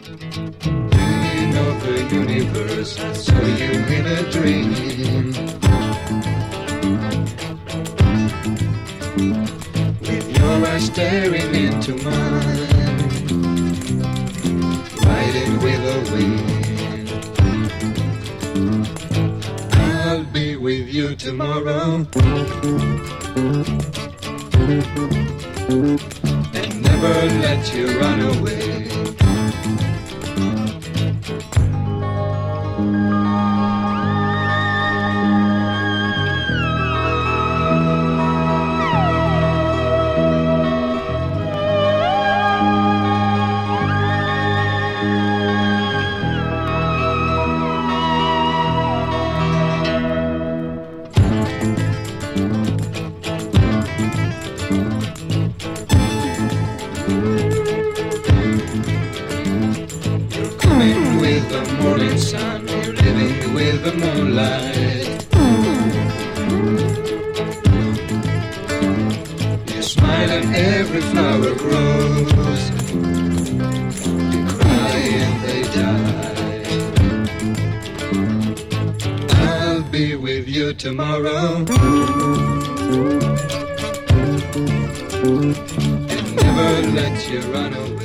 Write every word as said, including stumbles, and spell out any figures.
Dreaming of the universe, I saw you in a dream. With your eyes staring into mine, riding with the wind. I'll be with you tomorrow, and never let you run away. With the morning sun, you're living with the moonlight. You smile and every flower grows. You cry and they die. I'll be with you tomorrow, and never let you run away.